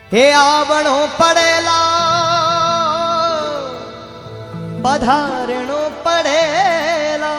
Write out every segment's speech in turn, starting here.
हे आवणो पड़ेला पधारणो पड़ेला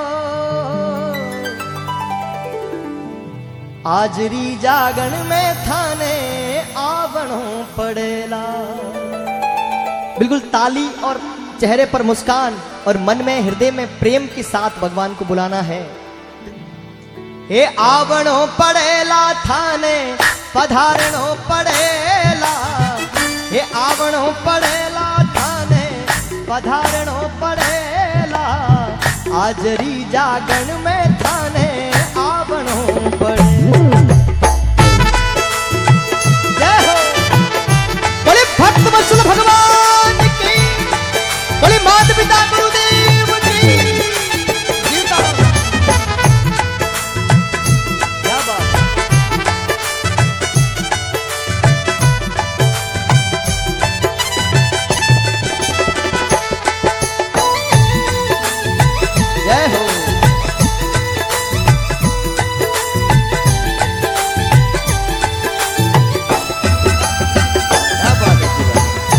आजरी जागण में थाने आवणो पड़ेला। बिल्कुल ताली और चेहरे पर मुस्कान और मन में हृदय में प्रेम के साथ भगवान को बुलाना है। हे आवणो पड़ेला थाने पधारणो पड़ेला। हे आवणो पड़ेला थाने पधारणो पड़ेला आजरी जागण में थाने आवणो पड़ेला। जय हो बोले भक्त वत्सल भगवान की, बोले माता पिता गुरुदेव की। क्या बात जय हो। क्या बात है पूरा।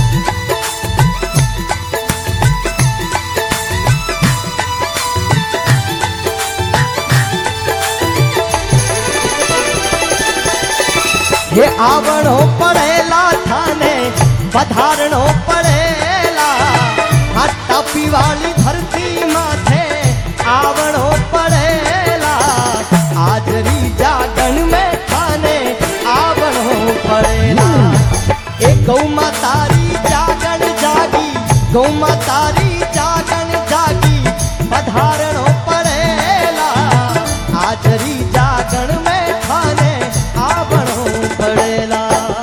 हे आवणो पड़ेला थाने पधारणो पड़ेला हट्टा पीवाली धरती माथे आवणो पड़ेला आजरी जागण में थाने आवणो पड़ेला। ए गौ मातारी जागण जागी, गौ मातारी जागण जागी पधारणो पड़ेला आजरी जागण में थाने आवणो पड़ेला।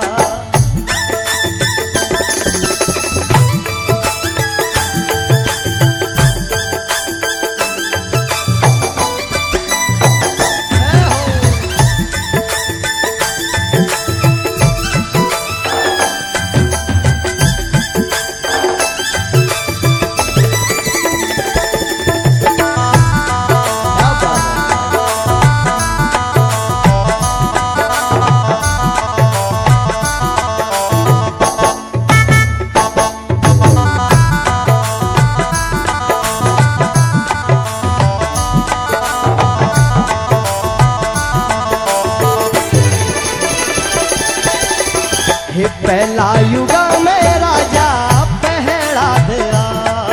हे पहला युगा में राजा पहला आया।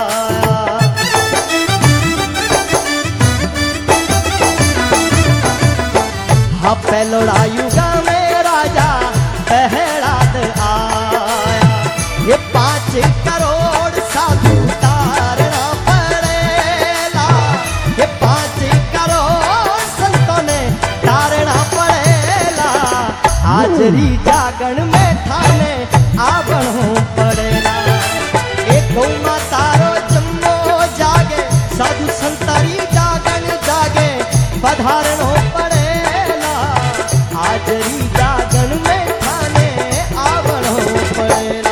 हाँ पहलोड़ा युगा में राजा पहला आया। ये 5 करोड़ साधु तारना पड़ेला। ये 5 करोड़ संतों ने तारना पड़ेला आजरी जागण में थाने आवणो पड़ेला। एक गौ मातारो जम्मो जागे साधु संतारी जागण जागे पधारणो पड़ेला आजरी जागण में थाने आवणो पड़ेला।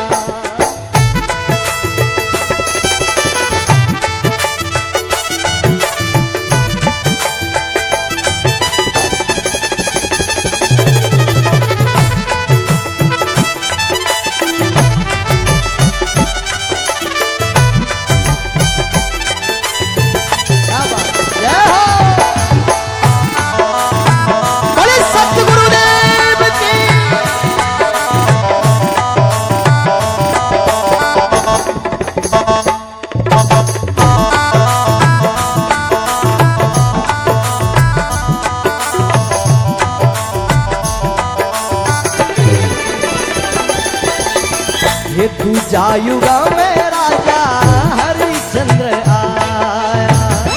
क्या बात है। जय हो बोले सतगुरुदेव की। ये पूजा युगा में राजा हरिश्चंद्र आया।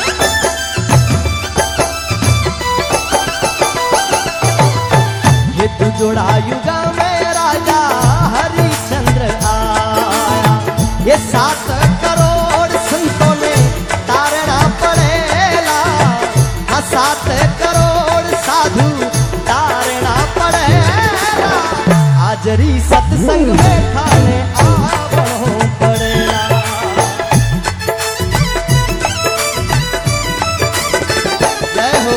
ये तू जोड़ा युगा में राजा हरिश्चंद्र आया। ये 7 करोड़ संतों ने तारना पड़ेला। हाँ 7 करोड़ साधु तारना पड़ेला आजरी सत्संग में थाने आवणो पड़ेला। जय हो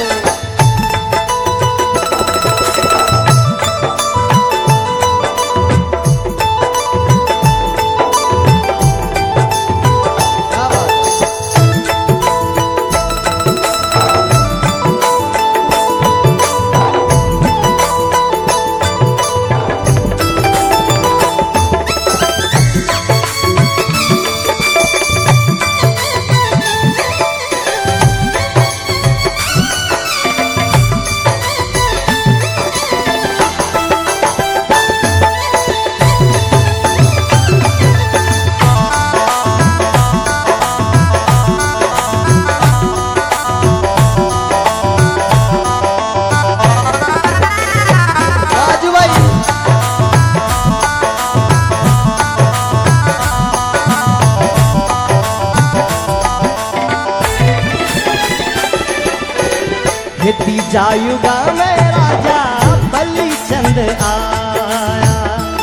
तीजा युगा में राजा बलि चंद आया।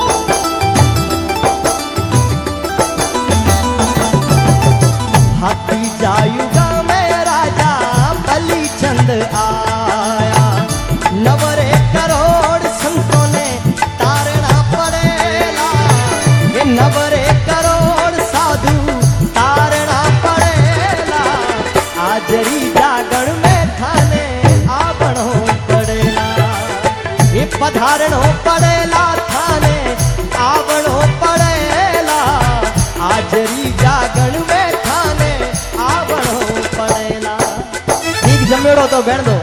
तीजा युगा में राजा बलि चंद आया। नवरे करोड़ संतों ने तारना पड़ेला, ये नवरे करोड़ साधु तारना पड़ेला। आजरी जागरण में थाने आवणो पड़ेला, ये पधारणो पड़ेला थाने आवणो पड़ेला। आजरी जागरण में थाने आवणो पड़ेला। ठीक जमेड़ो तो भेण दो।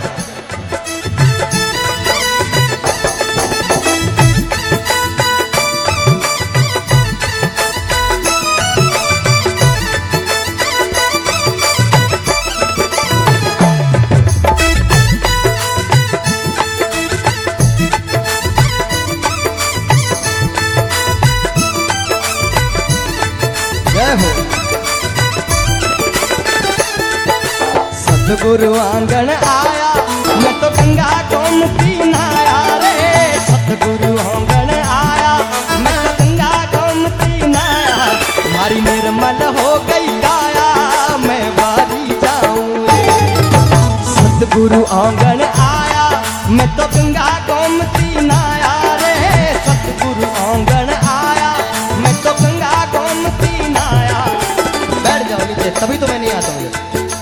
सतगुरु आंगन आया, मैं तो गंगा गोमती नहाया रे। सतगुरु आंगन आया, मैं तो गंगा गोमती नहाया। मारी निर्मल हो गई काया, मैं बारी जाऊं रे। सतगुरु आंगन आया, मैं तो गंगा गोमती नहाया रे। सतगुरु आंगन आया, मैं तो गंगा गोमती नहाया। बैठ जाओ नीचे, तभी तो मैं नहीं आता हूँ।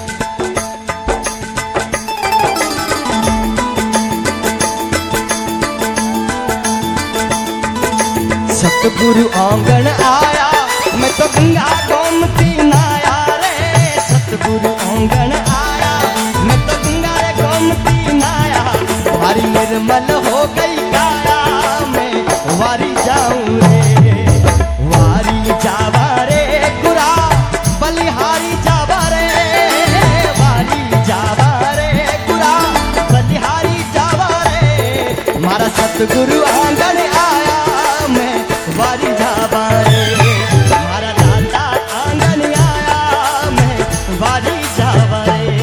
सतगुरु आंगन आया, मैं तो गंगा गोमती नहाया रे। सतगुरु आंगन आया, मैं तो गंगा गोमती नहाया। वारी निर्मल हो गई काया, मैं वारी जाऊं रे। वारी जावा रे गुरा बलिहारी जावा रे। वारी जावा रे गुरा बलिहारी जावा रे। मारा सतगुरु आंगन आया, मैं वारी जावा रे। हमारा दादा आंगन आया, मैं वारी जावा रे।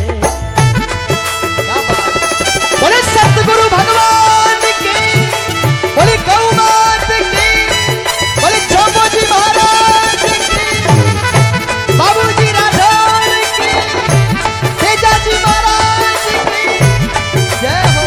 बोले सतगुरु भगवान की, बोले गौ मात की, बोले चौबोजी महाराज की, बाबूजी राठौर की, तेजाजी महाराज की जय हो।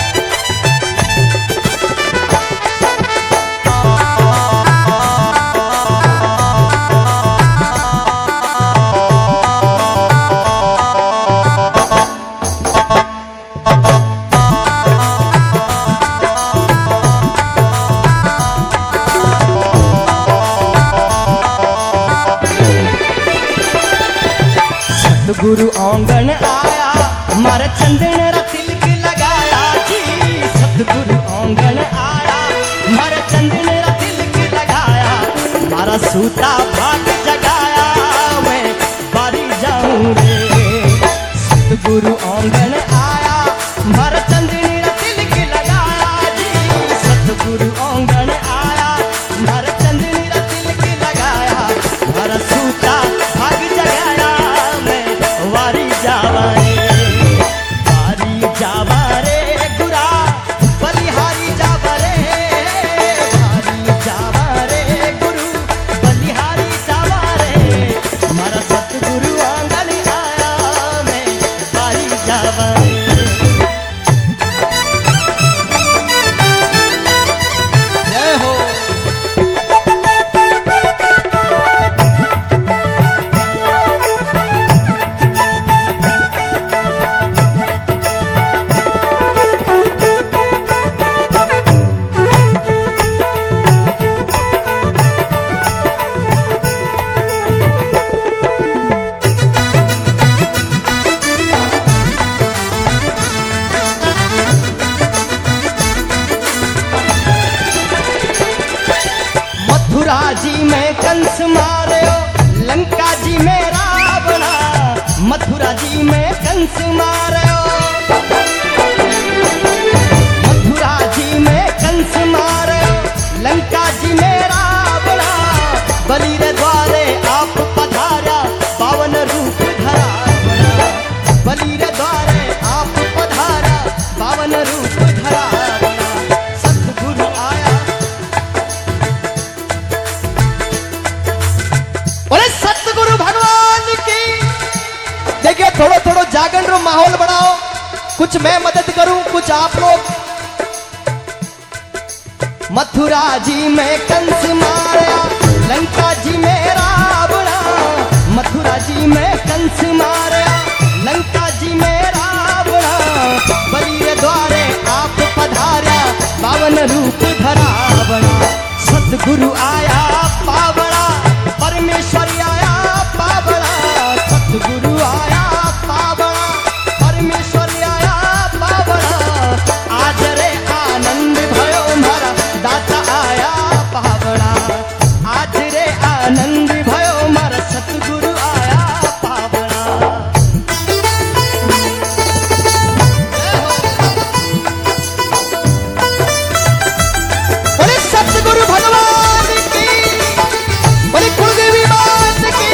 सतगुरु आंगन आया, मारा चंदन रा तिलक लगाया जी। सतगुरु आंगन आया, मारा चंदन रा तिलक लगाया। मारा सूता भाग जगाया, मैं बारी जाऊं रे। सतगुरु आंगन आया, मारा चंदन रा तिलक लगाया जी। सतगुरु आंगन आया, मारा चंदन रा तिलक लगाया। मारा सूता भाग जगाया, वारी जावा रे। वारी जावा रे गुरा बलिहारी जावा रे। वारी जावा रे गुरु बलिहारी जावा रे। हमारा सतगुरु आंगन आया, मैं वारी जावा रे। जय हो। मथुरा जी में कंस मारो, लंका जी में रावणा। मथुरा जी में कंस मारो, मथुरा जी में कंस मारो। लंका जी में रावणा। बलि रे द्वारे आप पधारा, पावन रूप धरा। बलि रे द्वारे आप पधारा। कुछ मैं मदद करूं, कुछ आप लोग। मथुरा जी में कंस मारा, लंका जी में रावणा। मथुरा जी में कंस मारा, लंका जी में रावणा। बलि रे द्वारे आप पधार्या, पावन रूप धरावणा। सतगुरु आया पावड़ा, परमेश्वर आया पावड़ा। सतगुरु आया पावड़ा, परमेश्वर आया पावड़ा। आज रे आनंद भयो मारा, दाता आया पावड़ा। आज रे आनंद भयो मारा, सतगुरु आया पावड़ा। बोले सतगुरु भगवान की, बोले कुलदेवी मात की।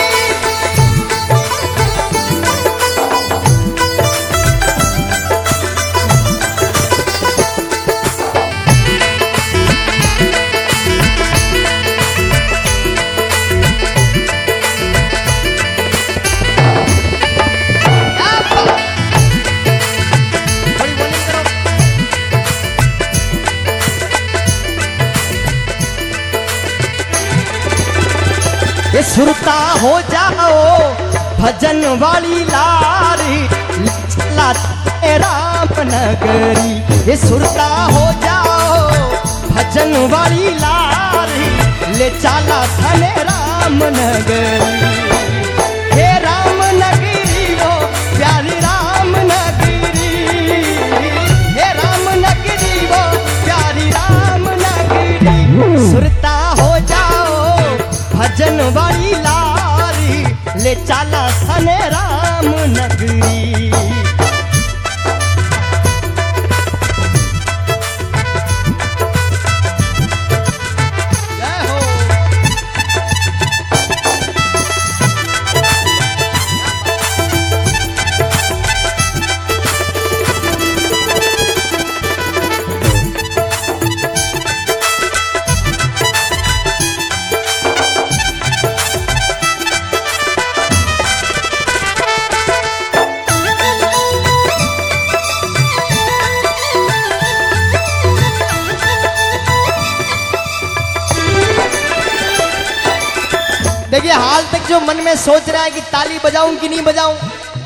ये सुरता हो जाओ भजन वाली लारी, चला राम नगरी। ये सुरता हो जाओ भजन वाली लारी, ले चला थने राम नगरी। हे राम नगरी वो प्यारी राम नगरी। हे राम नगरी वो प्यारी राम नगरी। सुरता हो जाओ भजन वाली लारी, ले चला सने राम नगरी। जय हो। देखिए हाल तक जो मन में सोच रहा है कि ताली बजाऊं कि नहीं बजाऊं,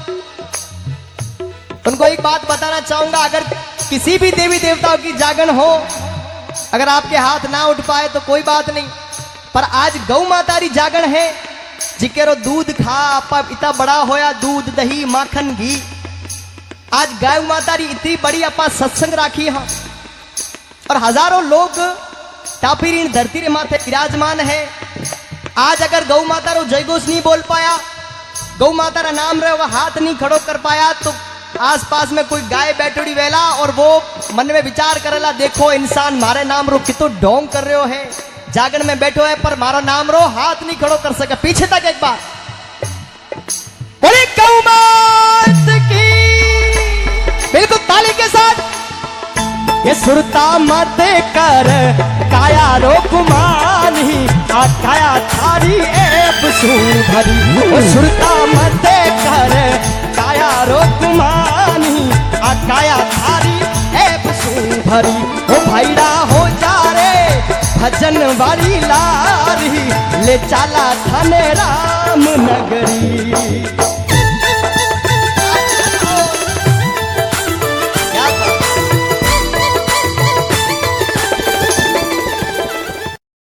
उनको एक बात बताना चाहूंगा। अगर किसी भी देवी देवताओं की जागरण हो, अगर आपके हाथ ना उठ पाए तो कोई बात नहीं, पर आज गौ माता री जागरण है। जिकेरो दूध खा आपा इतना बड़ा होया, दूध दही माखन घी। आज गाय माता री इतनी बड़ी अपा सत्संग राखी है, और हजारों लोग टापी री धरती रे माथे विराजमान है। आज अगर गौ माता रो जय घोष नहीं बोल पाया, गौ माता रा नाम रे वह हाथ नहीं खड़ो कर पाया, तो आसपास में कोई गाय बैठोड़ी वेला और वो मन में विचार करेला, देखो इंसान मारे नाम रो कितो ढोंग कर रहे हो है, जागरण में बैठो है पर मारा नाम रो हाथ नहीं खड़ो कर सके। पीछे तक एक बार बोले गौ माता की, बिल्कुल ताली के साथ। ये सुरता मत कर काया रो कुमानी, आ काया थारी एब सू भरी। वो सुरता मत कर काया रो कुमानी, आ काया थारी एब सू भरी। ओ भाईड़ा हो जा रे भजन वाली लारी, ले चला थने राम नगरी।